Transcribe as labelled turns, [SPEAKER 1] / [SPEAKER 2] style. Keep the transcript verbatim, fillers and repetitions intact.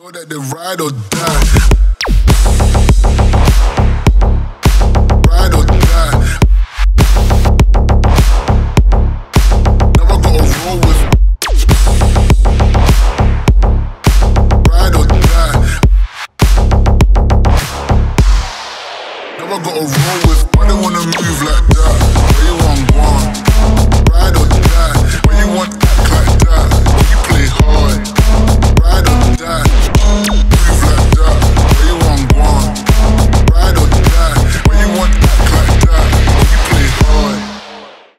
[SPEAKER 1] Know that they ride or die. Ride or die. Never gotta roll with. Ride or die. Never gotta roll with. Why they wanna move like that? Where you want one? Ride or die. Where you want